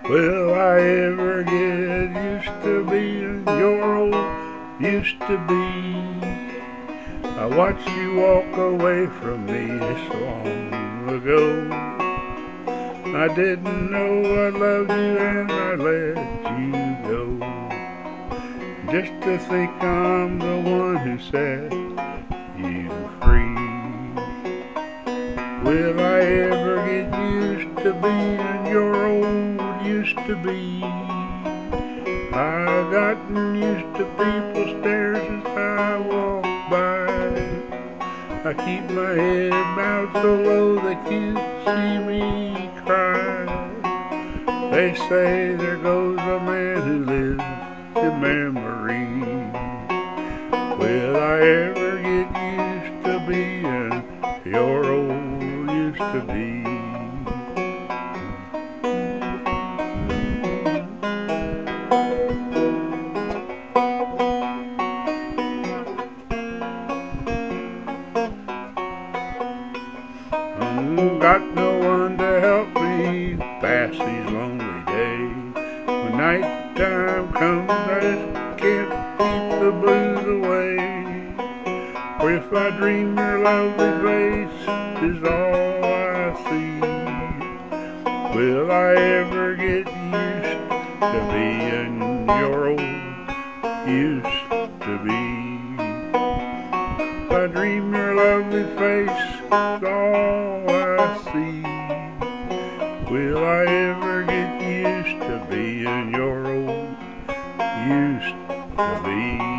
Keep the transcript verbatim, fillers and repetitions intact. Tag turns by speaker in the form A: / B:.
A: Will I ever get used to being your old used to be? I watched you walk away from me so long ago. I didn't know I loved you and I let you go. Just to think I'm the one who set you free. Will I ever get used to being your old used to be? I've gotten used to people stares as I walk by. I keep my head bowed so low they can't see me cry. They say there goes a man who lives in memory. Will I ever get used to being your old used to be? Got no one to help me pass these lonely days. When nighttime comes, I just can't keep the blues away. For if I dream your lovely face is all I see, will I ever get used to being your old used to be? If I dream your lovely face is all I see, will I ever get used to being your old used to be?